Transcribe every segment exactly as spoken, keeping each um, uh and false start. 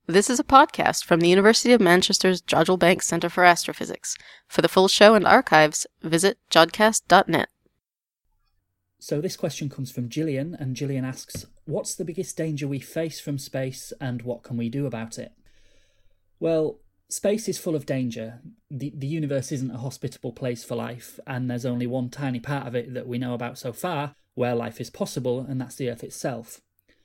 This is a podcast from the University of Manchester's Jodrell Bank Centre for Astrophysics. For the full show and archives, visit jodcast dot net. So this question comes from Gillian, and Gillian asks, what's the biggest danger we face from space and what can we do about it? Well, space is full of danger. The, the universe isn't a hospitable place for life, and there's only one tiny part of it that we know about so far where life is possible, and that's the Earth itself.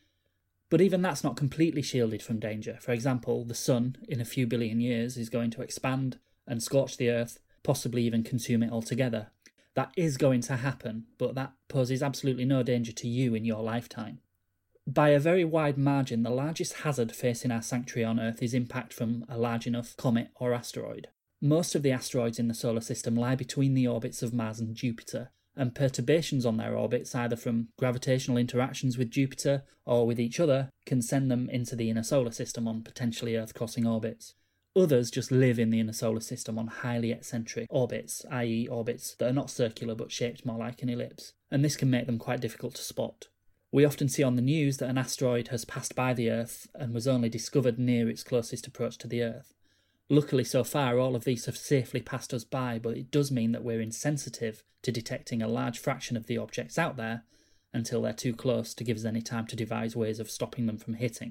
But even that's not completely shielded from danger. For example, the Sun, in a few billion years, is going to expand and scorch the Earth, possibly even consume it altogether. That is going to happen, but that poses absolutely no danger to you in your lifetime. By a very wide margin, the largest hazard facing our sanctuary on Earth is impact from a large enough comet or asteroid. Most of the asteroids in the solar system lie between the orbits of Mars and Jupiter, and perturbations on their orbits, either from gravitational interactions with Jupiter or with each other, can send them into the inner solar system on potentially Earth-crossing orbits. Others just live in the inner solar system on highly eccentric orbits, that is orbits that are not circular but shaped more like an ellipse, and this can make them quite difficult to spot. We often see on the news that an asteroid has passed by the Earth and was only discovered near its closest approach to the Earth. Luckily, so far, all of these have safely passed us by, but it does mean that we're insensitive to detecting a large fraction of the objects out there until they're too close to give us any time to devise ways of stopping them from hitting.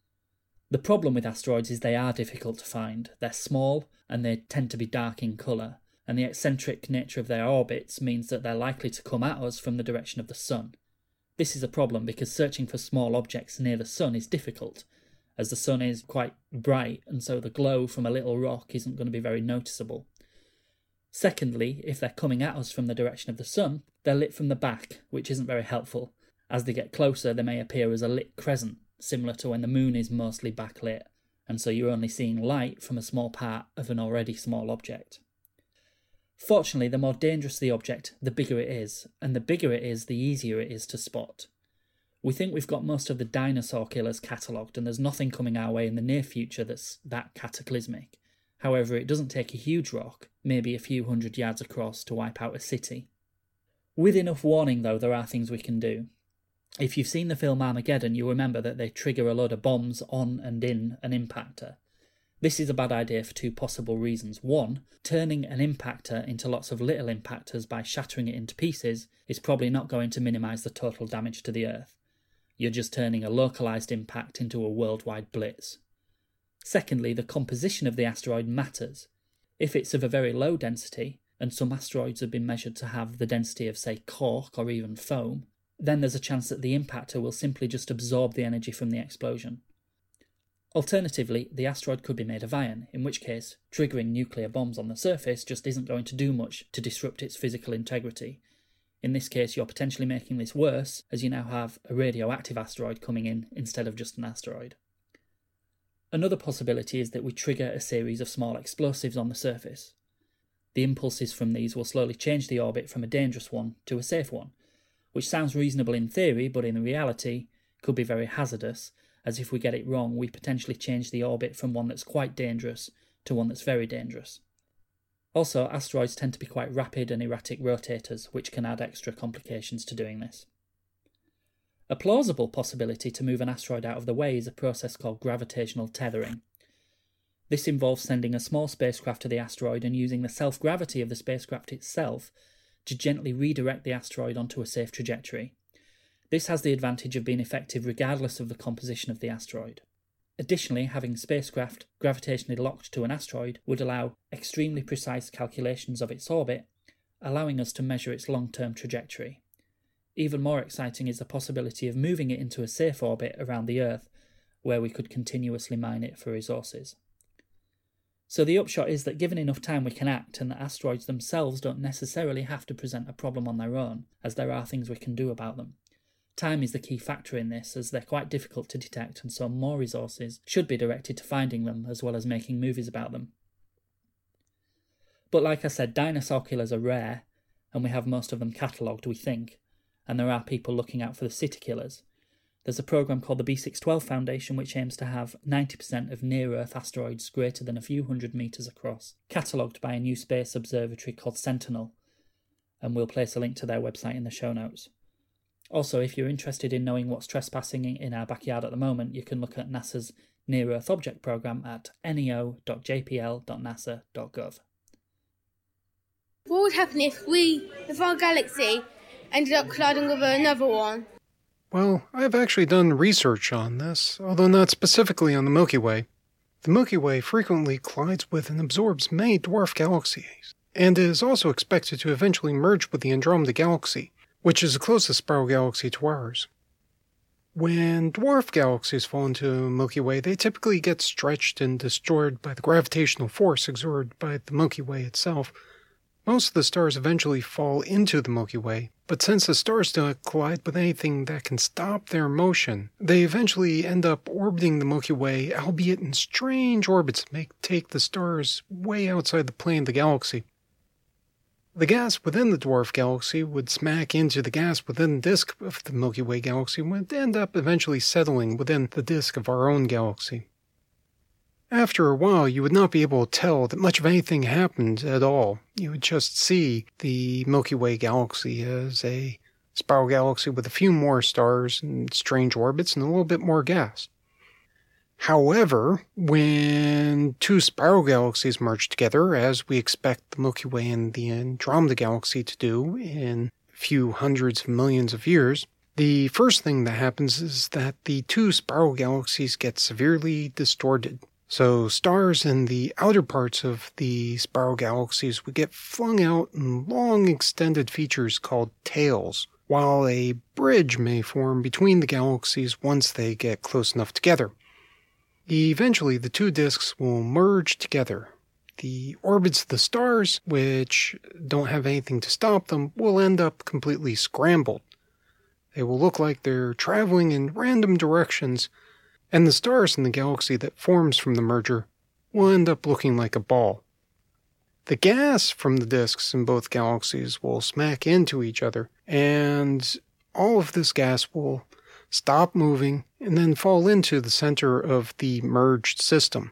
The problem with asteroids is they are difficult to find. They're small and they tend to be dark in colour, and the eccentric nature of their orbits means that they're likely to come at us from the direction of the Sun. This is a problem because searching for small objects near the Sun is difficult, as the Sun is quite bright, and so the glow from a little rock isn't going to be very noticeable. Secondly, if they're coming at us from the direction of the Sun, they're lit from the back, which isn't very helpful. As they get closer, they may appear as a lit crescent, similar to when the Moon is mostly backlit, and so you're only seeing light from a small part of an already small object. Fortunately, the more dangerous the object, the bigger it is, and the bigger it is, the easier it is to spot. We think we've got most of the dinosaur killers catalogued, and there's nothing coming our way in the near future that's that cataclysmic. However, it doesn't take a huge rock, maybe a few hundred yards across, to wipe out a city. With enough warning, though, there are things we can do. If you've seen the film Armageddon, you'll remember that they trigger a load of bombs on and in an impactor. This is a bad idea for two possible reasons. One, turning an impactor into lots of little impactors by shattering it into pieces is probably not going to minimise the total damage to the Earth. You're just turning a localised impact into a worldwide blitz. Secondly, the composition of the asteroid matters. If it's of a very low density, and some asteroids have been measured to have the density of, say, cork or even foam, then there's a chance that the impactor will simply just absorb the energy from the explosion. Alternatively, the asteroid could be made of iron, in which case triggering nuclear bombs on the surface just isn't going to do much to disrupt its physical integrity. In this case, you're potentially making this worse, as you now have a radioactive asteroid coming in instead of just an asteroid. Another possibility is that we trigger a series of small explosives on the surface. The impulses from these will slowly change the orbit from a dangerous one to a safe one, which sounds reasonable in theory, but in reality could be very hazardous, as if we get it wrong, we potentially change the orbit from one that's quite dangerous to one that's very dangerous. Also, asteroids tend to be quite rapid and erratic rotators, which can add extra complications to doing this. A plausible possibility to move an asteroid out of the way is a process called gravitational tethering. This involves sending a small spacecraft to the asteroid and using the self-gravity of the spacecraft itself to gently redirect the asteroid onto a safe trajectory. This has the advantage of being effective regardless of the composition of the asteroid. Additionally, having spacecraft gravitationally locked to an asteroid would allow extremely precise calculations of its orbit, allowing us to measure its long-term trajectory. Even more exciting is the possibility of moving it into a safe orbit around the Earth, where we could continuously mine it for resources. So the upshot is that given enough time we can act, and that asteroids themselves don't necessarily have to present a problem on their own, as there are things we can do about them. Time is the key factor in this, as they're quite difficult to detect, and so more resources should be directed to finding them as well as making movies about them. But like I said, dinosaur killers are rare, and we have most of them catalogued, we think, and there are people looking out for the city killers. There's a programme called the B six twelve Foundation which aims to have ninety percent of near-Earth asteroids greater than a few hundred metres across, catalogued by a new space observatory called Sentinel, and we'll place a link to their website in the show notes. Also, if you're interested in knowing what's trespassing in our backyard at the moment, you can look at NASA's Near Earth Object Programme at neo dot j p l dot nasa dot gov. What would happen if we, if our galaxy, ended up colliding with another one? Well, I've actually done research on this, although not specifically on the Milky Way. The Milky Way frequently collides with and absorbs many dwarf galaxies, and is also expected to eventually merge with the Andromeda Galaxy, which is the closest spiral galaxy to ours. When dwarf galaxies fall into the Milky Way, they typically get stretched and destroyed by the gravitational force exerted by the Milky Way itself. Most of the stars eventually fall into the Milky Way, but since the stars do not collide with anything that can stop their motion, they eventually end up orbiting the Milky Way, albeit in strange orbits that make take the stars way outside the plane of the galaxy. The gas within the dwarf galaxy would smack into the gas within the disk of the Milky Way galaxy and would end up eventually settling within the disk of our own galaxy. After a while, you would not be able to tell that much of anything happened at all. You would just see the Milky Way galaxy as a spiral galaxy with a few more stars and strange orbits and a little bit more gas. However, when two spiral galaxies merge together, as we expect the Milky Way and the Andromeda Galaxy to do in a few hundreds of millions of years, the first thing that happens is that the two spiral galaxies get severely distorted. So stars in the outer parts of the spiral galaxies would get flung out in long extended features called tails, while a bridge may form between the galaxies once they get close enough together. Eventually, the two disks will merge together. The orbits of the stars, which don't have anything to stop them, will end up completely scrambled. They will look like they're traveling in random directions, and the stars in the galaxy that forms from the merger will end up looking like a ball. The gas from the disks in both galaxies will smack into each other, and all of this gas will stop moving and then fall into the center of the merged system.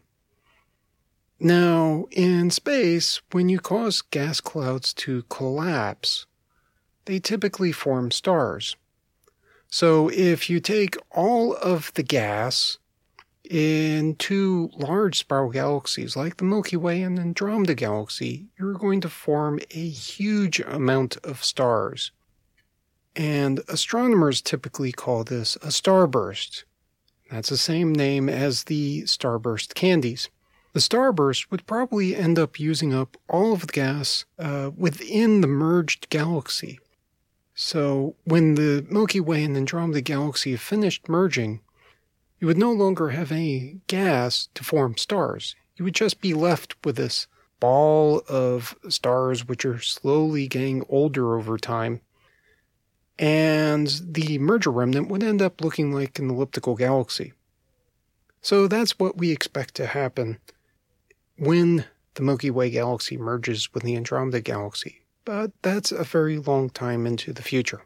Now, in space, when you cause gas clouds to collapse, they typically form stars. So if you take all of the gas in two large spiral galaxies like the Milky Way and Andromeda Galaxy, you're going to form a huge amount of stars. And astronomers typically call this a starburst. That's the same name as the starburst candies. The starburst would probably end up using up all of the gas uh, within the merged galaxy. So when the Milky Way and Andromeda Galaxy have finished merging, you would no longer have any gas to form stars. You would just be left with this ball of stars which are slowly getting older over time. And the merger remnant would end up looking like an elliptical galaxy. So that's what we expect to happen when the Milky Way galaxy merges with the Andromeda Galaxy. But that's a very long time into the future.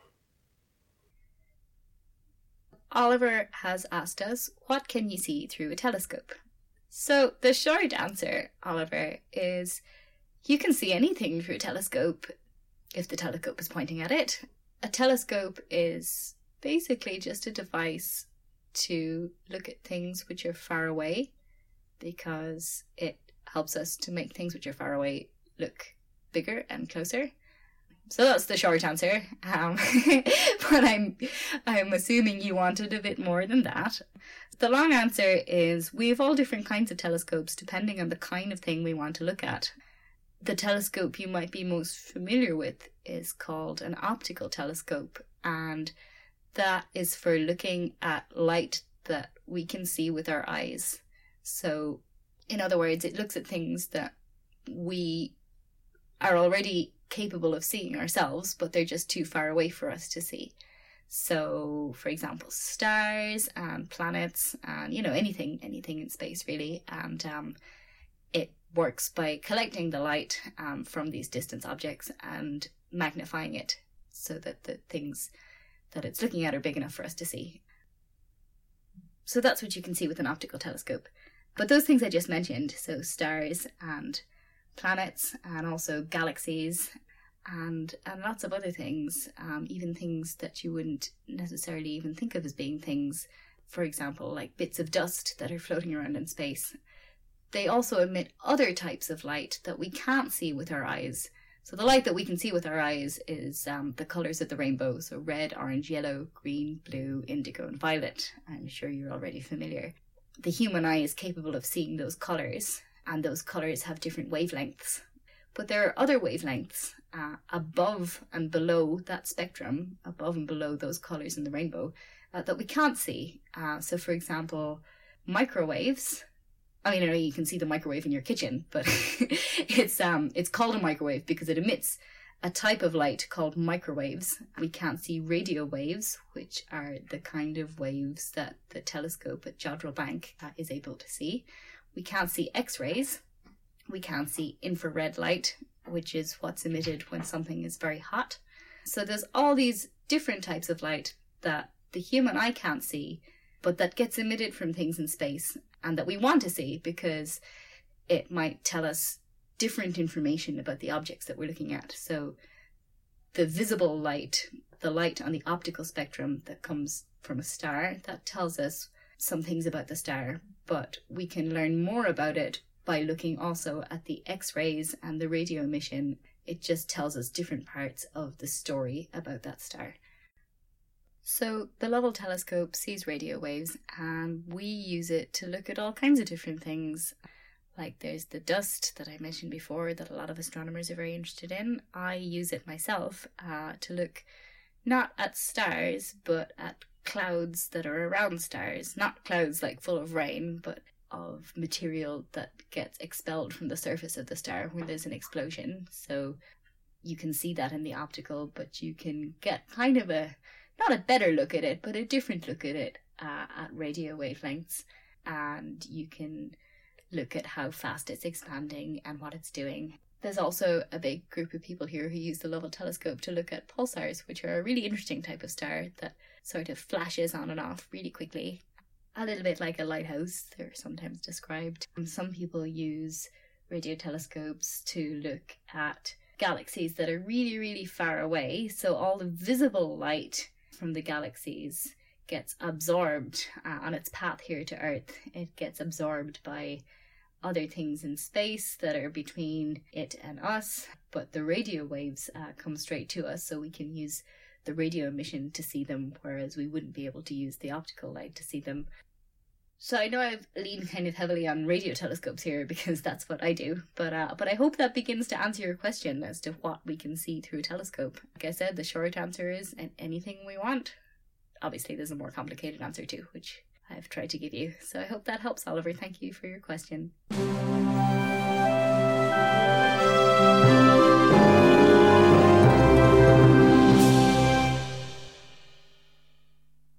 Oliver has asked us, what can you see through a telescope? So the short answer, Oliver, is you can see anything through a telescope if the telescope is pointing at it. A telescope is basically just a device to look at things which are far away, because it helps us to make things which are far away look bigger and closer. So that's the short answer. Um, but I'm I'm assuming you wanted a bit more than that. The long answer is we have all different kinds of telescopes depending on the kind of thing we want to look at. The telescope you might be most familiar with is called an optical telescope, and that is for looking at light that we can see with our eyes. So, in other words, it looks at things that we are already capable of seeing ourselves, but they're just too far away for us to see. So, for example, stars and planets and, you know, anything, anything in space, really. And um, it works by collecting the light um, from these distant objects and magnifying it so that the things that it's looking at are big enough for us to see. So that's what you can see with an optical telescope. But those things I just mentioned, so stars and planets and also galaxies and and lots of other things, um, even things that you wouldn't necessarily even think of as being things, for example, like bits of dust that are floating around in space. They also emit other types of light that we can't see with our eyes. So the light that we can see with our eyes is um, the colours of the rainbow. So red, orange, yellow, green, blue, indigo and violet. I'm sure you're already familiar. The human eye is capable of seeing those colours, and those colours have different wavelengths. But there are other wavelengths uh, above and below that spectrum, above and below those colours in the rainbow, uh, that we can't see. Uh, so for example, microwaves. I mean, I know you can see the microwave in your kitchen, but it's um it's called a microwave because it emits a type of light called microwaves. We can't see radio waves, which are the kind of waves that the telescope at Jodrell Bank uh, is able to see. We can't see X-rays. We can't see infrared light, which is what's emitted when something is very hot. So there's all these different types of light that the human eye can't see, but that gets emitted from things in space and that we want to see because it might tell us different information about the objects that we're looking at. So the visible light, the light on the optical spectrum that comes from a star, that tells us some things about the star, but we can learn more about it by looking also at the X-rays and the radio emission. It just tells us different parts of the story about that star. So the Lovell telescope sees radio waves, and we use it to look at all kinds of different things. Like there's the dust that I mentioned before that a lot of astronomers are very interested in. I use it myself uh, to look not at stars, but at clouds that are around stars. Not clouds like full of rain, but of material that gets expelled from the surface of the star when there's an explosion. So you can see that in the optical, but you can get kind of a not a better look at it, but a different look at it uh, at radio wavelengths. And you can look at how fast it's expanding and what it's doing. There's also a big group of people here who use the Lovell telescope to look at pulsars, which are a really interesting type of star that sort of flashes on and off really quickly. A little bit like a lighthouse, they're sometimes described. Some people use radio telescopes to look at galaxies that are really, really far away. So all the visible light from the galaxies gets absorbed uh, on its path here to Earth. It gets absorbed by other things in space that are between it and us, but the radio waves uh, come straight to us, so we can use the radio emission to see them, whereas we wouldn't be able to use the optical light to see them. So I know I've leaned kind of heavily on radio telescopes here because that's what I do, but uh, but I hope that begins to answer your question as to what we can see through a telescope. Like I said, the short answer is anything we want. Obviously, there's a more complicated answer too, which I've tried to give you. So I hope that helps, Oliver. Thank you for your question.